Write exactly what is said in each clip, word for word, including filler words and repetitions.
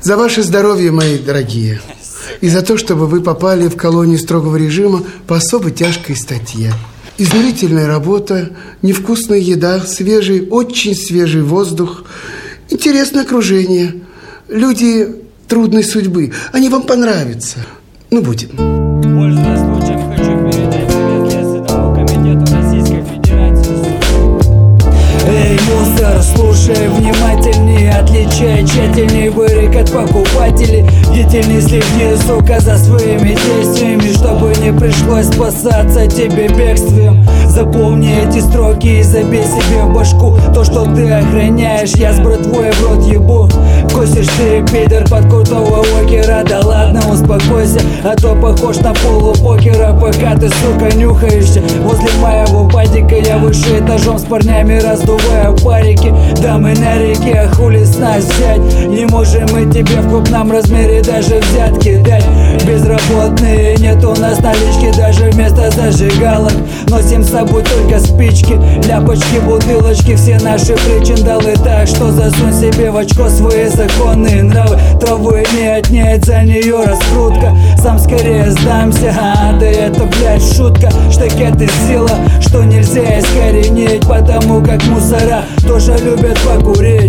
За ваше здоровье, мои дорогие. И за то, чтобы вы попали в колонию строгого режима по особо тяжкой статье. Изнурительная работа, невкусная еда, свежий, очень свежий воздух, интересное окружение, люди трудной судьбы. Они вам понравятся. Ну, будем. Пользуясь случаем, хочу передать привет Следственному комитету Российской Федерации. Эй, мусор, слушай внимательнее, отличай тщательней вырек от покупателей. Бдительней следи, сука, за своими действиями, чтобы не пришлось спасаться тебе бегством. Запомни эти строки и забей себе в башку то, что ты охраняешь, я с братвой в рот ебу. Косишь ты, пидор, под крутого окера, да ладно, успокойся, а то похож на полупокера, пока ты, сука, нюхаешься возле моего падика. Я выше этажом с парнями раздуваю парики. Да мы на реке, хули с нас взять? Не можем мы тебе в крупном размере даже взятки дать. Безработные, нет у нас налички даже вместо зажигалок. Носим с собой только спички, ляпочки, бутылочки, все наши причиндалы. Так что засунь себе в очко свои законные нравы. Травы не отнять, за нее раскрутка. Сам скорее сдамся, а да это, блядь, шутка. Штакеты сила, что нельзя искоренить, потому как мусора тоже любят покурить.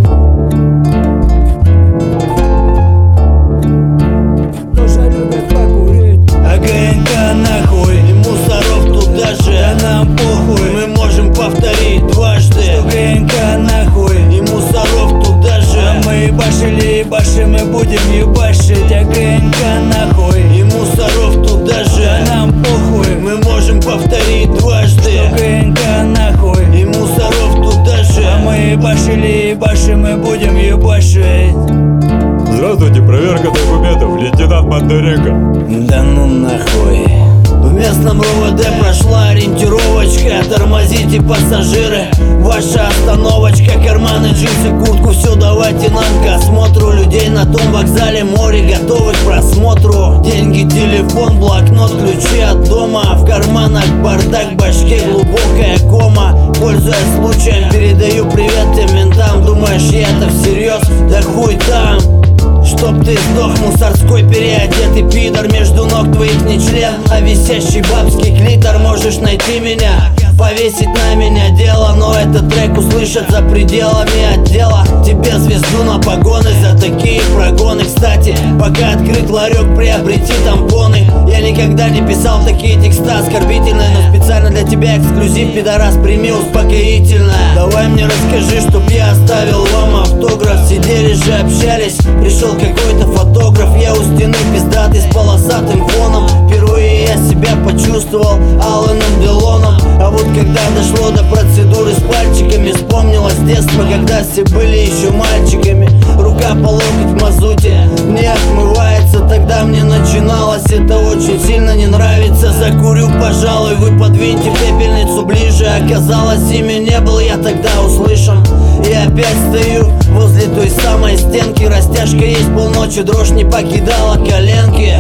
Тоже любят покурить. А ГНК нахуй, и мусоров туда же, а нам похуй, мы можем повторить дважды. Что ГНК нахуй, и мусоров туда же, а мы ебашили, ебашим и будем ебашить. А ГНК нахуй, и мусоров туда же, а нам похуй, мы можем повторить дважды. Что ГНК нахуй, и мусоров туда же, а мы ебашили, ебашим и будем ебашить. Здравствуйте, проверка документов, лейтенант Бондаренко. Да ну нахуй. В местном РОВД прошла ориентировочка. Тормозите, пассажиры, ваша остановочка. Карманы, джинсы, куртку, все давайте нам к осмотру. Людей на том вокзале море, готовы к просмотру. Деньги, телефон, блокнот, ключи от дома. В карманах бардак, в башке глубокая кома. Пользуясь случаем, передаю привет тем ментам. Думаешь, я это всерьез? Да хуй там. Чтоб ты сдох, мусорской переодетый пидор. Между ног твоих не член, а висящий бабский клитор. Можешь найти меня, повесить на меня дело, но этот трек услышат за пределами отдела. Тебе звезду на погоны за такие прогоны. Кстати, пока открыт ларек, приобрети тампоны. Я никогда не писал такие текста оскорбительные, но специально для тебя эксклюзив, пидорас, прими успокоительное. Давай мне расскажи, чтоб я оставил вам автограф. Сидели же, общались, пришел какой-то фотограф. Я у стены пиздатый с полосатым фоном. Впервые я себя почувствовал Алленом Делоном. А вот когда дошло до процедуры с пальчиками, вспомнилось детство, когда все были еще мальчиками. Рука по локоть в мазуте не отмывается. Тогда мне начиналось это очень сильно не нравится. Закурю, пожалуй, вы подвиньте пепельницу ближе. Оказалось, ими не был я тогда услышан. И опять стою возле той самой стенки. Растяжка есть полночи, дрожь не покидала коленки.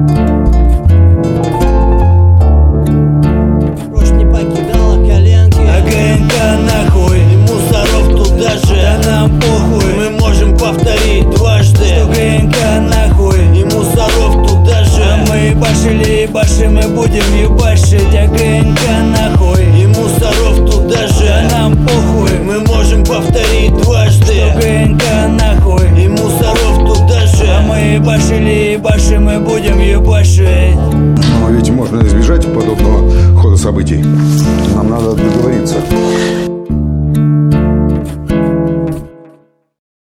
Дрожь не покидала коленки. А ГНК нахуй, и мусоров туда же, да нам похуй, мы можем повторить дважды. Что ГНК нахуй, и мусоров туда же, а мы ебашили, ебашим и будем ебашить. А ГНК нахуй, и мусоров туда же, а нам похуй, мы можем повторить дважды. Что ГНК нахуй, и мусоров туда же, а мы ебашили, ебашим и будем ебашить. Но ведь можно избежать подобного хода событий.